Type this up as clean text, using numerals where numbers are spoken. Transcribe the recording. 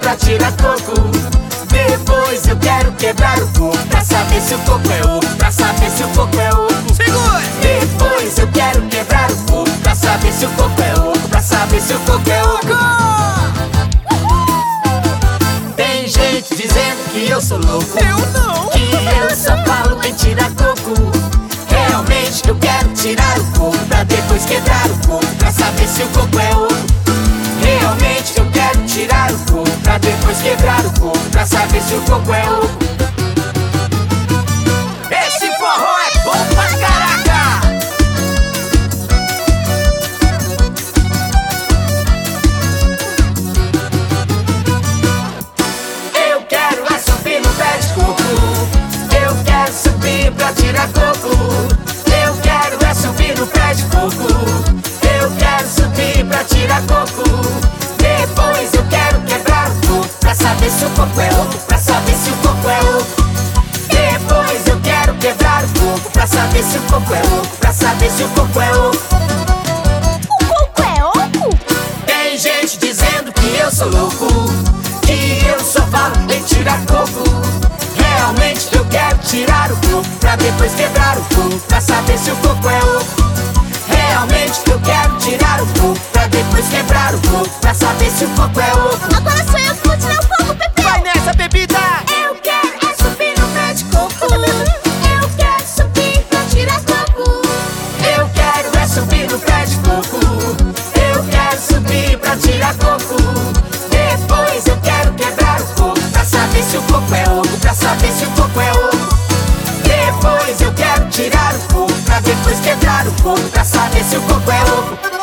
pra tirar coco. Depois eu quero quebrar o coco pra saber se o coco é oco, pra saber se o coco é oco. Segura! Depois eu quero quebrar o coco pra saber se o coco é oco, pra saber se o coco é oco. Tem gente dizendo que eu sou louco, Eu não! que eu só falo em tirar coco. Realmente eu quero tirar o coco pra depois quebrar o coco pra saber se o coco é oco. Realmente eu quero tirar o coco pra depois quebrar o coco pra saber se o coco é oco. Esse forró é bom pra caraca! Eu quero é subir no pé de coco. Eu quero subir pra tirar coco. Eu quero é subir no pé de coco. Eu quero subir pra tirar coco. Depois eu quero quebrar o coco pra saber se o coco é oco, pra saber se o coco é oco. Depois eu quero quebrar o coco pra saber se o coco é oco, pra saber se o coco é oco. O coco é oco? Tem gente dizendo que eu sou louco, que eu só falo em tirar coco. Realmente eu quero tirar o coco pra depois quebrar o coco pra saber se o coco é oco. Realmente eu quero tirar o coco pra depois quebrar o coco pra saber se o coco é oco. Agora sou eu que vou tirar o coco, Pepeu! Vai nessa, bebida! Eu quero é subir no pé de coco. Eu quero subir pra tirar coco. Eu quero é subir no pé de coco. Eu quero subir pra tirar coco. Depois eu quero quebrar o coco pra saber se o coco é oco, pra saber se o coco é oco. Depois eu quero tirar o coco pra depois quebrar o coco pra saber se o coco é oco.